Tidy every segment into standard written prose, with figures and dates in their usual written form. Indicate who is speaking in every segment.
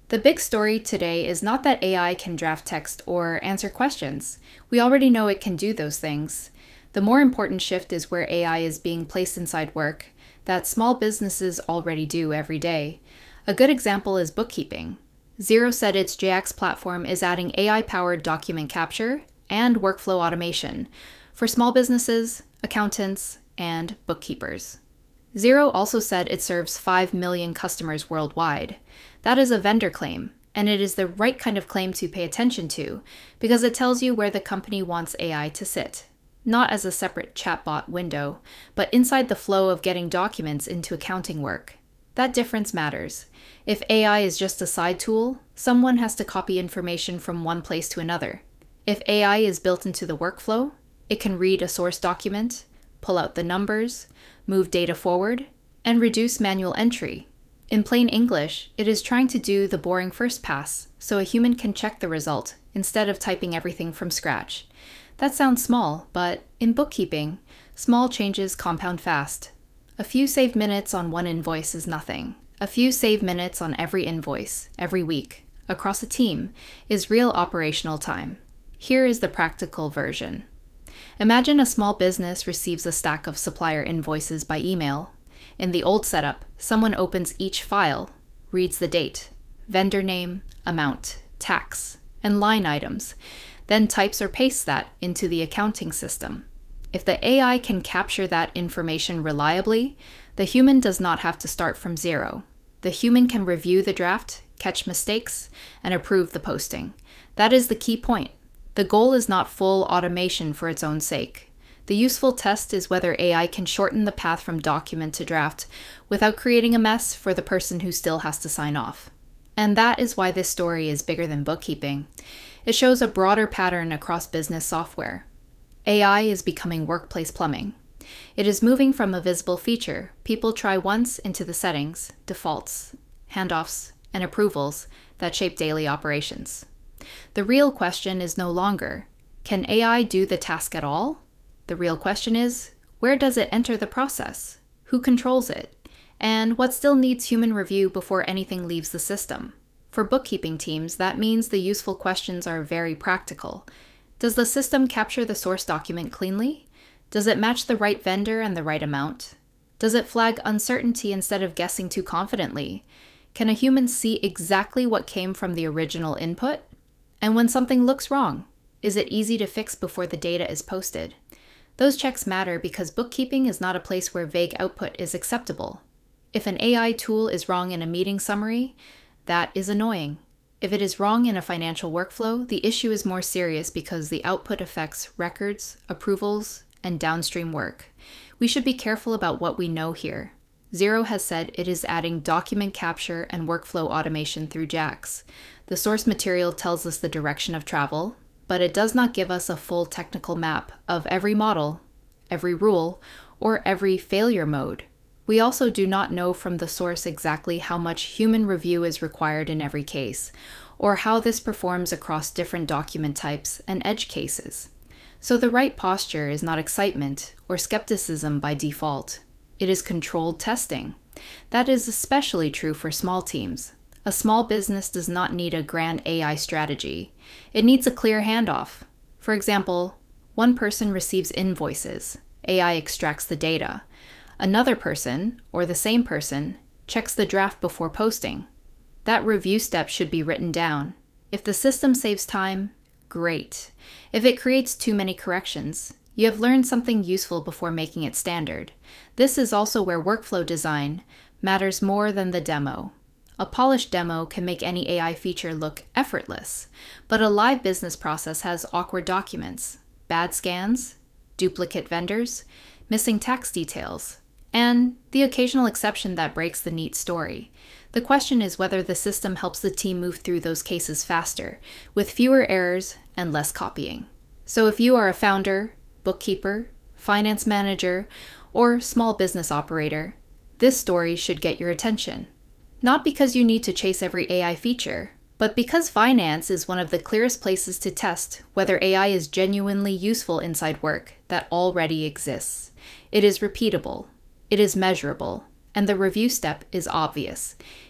Speaker 1: The big story today is not that AI can draft text or answer questions. We already know it can do those things. The more important shift is where AI is being placed inside work that small businesses already do every day. A good example is bookkeeping. Xero said its JAX platform is adding AI-powered document capture and workflow automation for small businesses, accountants, and bookkeepers. Xero also said it serves 5 million customers worldwide. That is a vendor claim, and it is the right kind of claim to pay attention to because it tells you where the company wants AI to sit, not as a separate chatbot window, but inside the flow of getting documents into accounting work. That difference matters. If AI is just a side tool, someone has to copy information from one place to another. If AI is built into the workflow, it can read a source document, pull out the numbers, move data forward, and reduce manual entry. In plain English, it is trying to do the boring first pass so a human can check the result instead of typing everything from scratch. That sounds small, but in bookkeeping, small changes compound fast. A few saved minutes on one invoice is nothing. A few saved minutes on every invoice, every week, across a team, is real operational time. Here is the practical version. Imagine a small business receives a stack of supplier invoices by email. In the old setup, someone opens each file, reads the date, vendor name, amount, tax, and line items, then types or pastes that into the accounting system. If the AI can capture that information reliably, the human does not have to start from zero. The human can review the draft, catch mistakes, and approve the posting. That is the key point. The goal is not full automation for its own sake. The useful test is whether AI can shorten the path from document to draft without creating a mess for the person who still has to sign off. And that is why this story is bigger than bookkeeping. It shows a broader pattern across business software. AI is becoming workplace plumbing. It is moving from a visible feature people try once into the settings, defaults, handoffs, and approvals that shape daily operations. The real question is no longer, can AI do the task at all? The real question is, where does it enter the process? Who controls it? And what still needs human review before anything leaves the system? For bookkeeping teams, that means the useful questions are very practical. Does the system capture the source document cleanly? Does it match the right vendor and the right amount? Does it flag uncertainty instead of guessing too confidently? Can a human see exactly what came from the original input? And when something looks wrong, is it easy to fix before the data is posted? Those checks matter because bookkeeping is not a place where vague output is acceptable. If an AI tool is wrong in a meeting summary, that is annoying. If it is wrong in a financial workflow, the issue is more serious because the output affects records, approvals, and downstream work. We should be careful about what we know here. Xero has said it is adding document capture and workflow automation through JAX. The source material tells us the direction of travel, but it does not give us a full technical map of every model, every rule, or every failure mode. We also do not know from the source exactly how much human review is required in every case, or how this performs across different document types and edge cases. So the right posture is not excitement or skepticism by default. It is controlled testing. That is especially true for small teams. A small business does not need a grand AI strategy. It needs a clear handoff. For example, one person receives invoices. AI extracts the data. Another person, or the same person, checks the draft before posting. That review step should be written down. If the system saves time, great. If it creates too many corrections, you have learned something useful before making it standard. This is also where workflow design matters more than the demo. A polished demo can make any AI feature look effortless, but a live business process has awkward documents, bad scans, duplicate vendors, missing tax details, and the occasional exception that breaks the neat story. The question is whether the system helps the team move through those cases faster, with fewer errors and less copying. So if you are a founder, bookkeeper, finance manager, or small business operator, this story should get your attention. Not because you need to chase every AI feature, but because finance is one of the clearest places to test whether AI is genuinely useful inside work that already exists. It is repeatable, it is measurable, and the review step is obvious.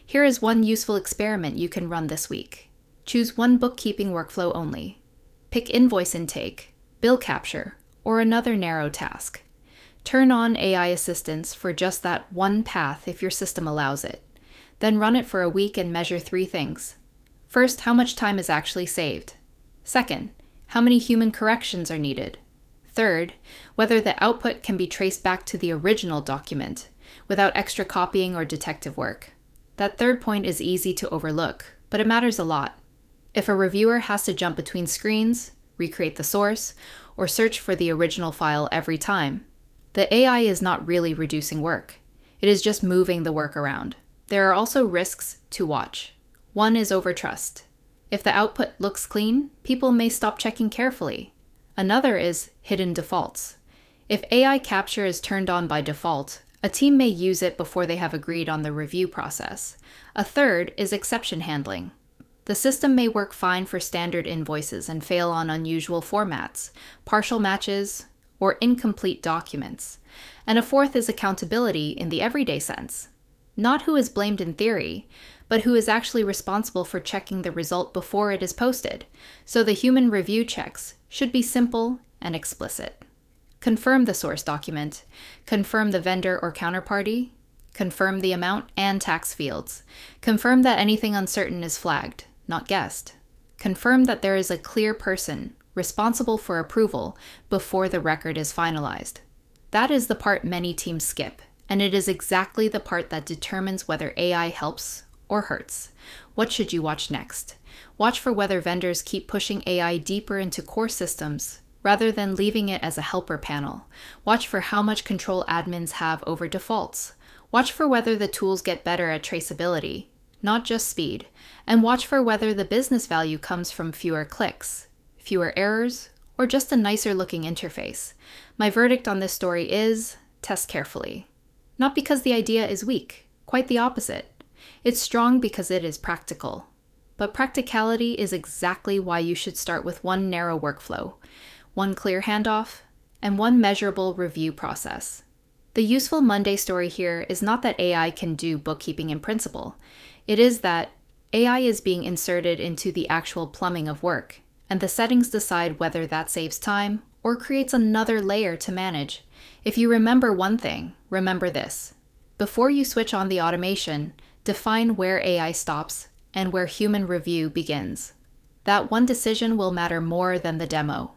Speaker 1: Here is one useful experiment you can run this week. Choose one bookkeeping workflow only. Pick invoice intake, bill capture, or another narrow task. Turn on AI assistance for just that one path if your system allows it. Then run it for a week and measure 3 things. First, how much time is actually saved. Second, how many human corrections are needed. Third, whether the output can be traced back to the original document without extra copying or detective work. That third point is easy to overlook, but it matters a lot. If a reviewer has to jump between screens, recreate the source, or search for the original file every time, the AI is not really reducing work. It is just moving the work around. There are also risks to watch. One is overtrust. If the output looks clean, people may stop checking carefully. Another is hidden defaults. If AI capture is turned on by default, a team may use it before they have agreed on the review process. A third is exception handling. The system may work fine for standard invoices and fail on unusual formats, partial matches, or incomplete documents. And a fourth is accountability in the everyday sense. Not who is blamed in theory, but who is actually responsible for checking the result before it is posted. So the human review checks should be simple and explicit. Confirm the source document, confirm the vendor or counterparty, confirm the amount and tax fields, confirm that anything uncertain is flagged, not guessed, confirm that there is a clear person responsible for approval before the record is finalized. That is the part many teams skip, and it is exactly the part that determines whether AI helps or hurts. What should you watch next? Watch for whether vendors keep pushing AI deeper into core systems rather than leaving it as a helper panel. Watch for how much control admins have over defaults. Watch for whether the tools get better at traceability, not just speed. And watch for whether the business value comes from fewer clicks, fewer errors, or just a nicer looking interface. My verdict on this story is test carefully. Not because the idea is weak, quite the opposite. It's strong because it is practical. But practicality is exactly why you should start with one narrow workflow, one clear handoff, and one measurable review process. The useful Monday story here is not that AI can do bookkeeping in principle. It is that AI is being inserted into the actual plumbing of work, and the settings decide whether that saves time or creates another layer to manage. If you remember one thing, remember this. Before you switch on the automation, define where AI stops and where human review begins. That one decision will matter more than the demo.